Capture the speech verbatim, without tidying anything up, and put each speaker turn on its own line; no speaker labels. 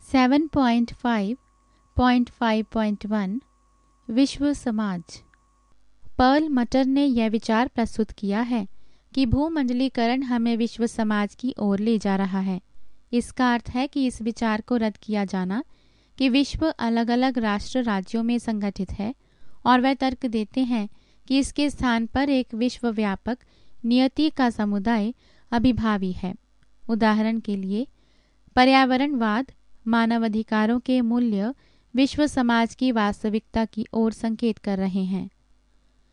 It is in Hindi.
Seven point five point five point one विश्व समाज। पर्ल मटर ने यह विचार प्रस्तुत किया है कि भूमंडलीकरण हमें विश्व समाज की ओर ले जा रहा है। इसका अर्थ है कि इस विचार को रद्द किया जाना कि विश्व अलग अलग राष्ट्र राज्यों में संगठित है, और वह तर्क देते हैं कि इसके स्थान पर एक विश्वव्यापक नियति का समुदाय अभिभावी है। उदाहरण के लिए, पर्यावरणवाद, मानवाधिकारों के मूल्य विश्व समाज की वास्तविकता की ओर संकेत कर रहे हैं।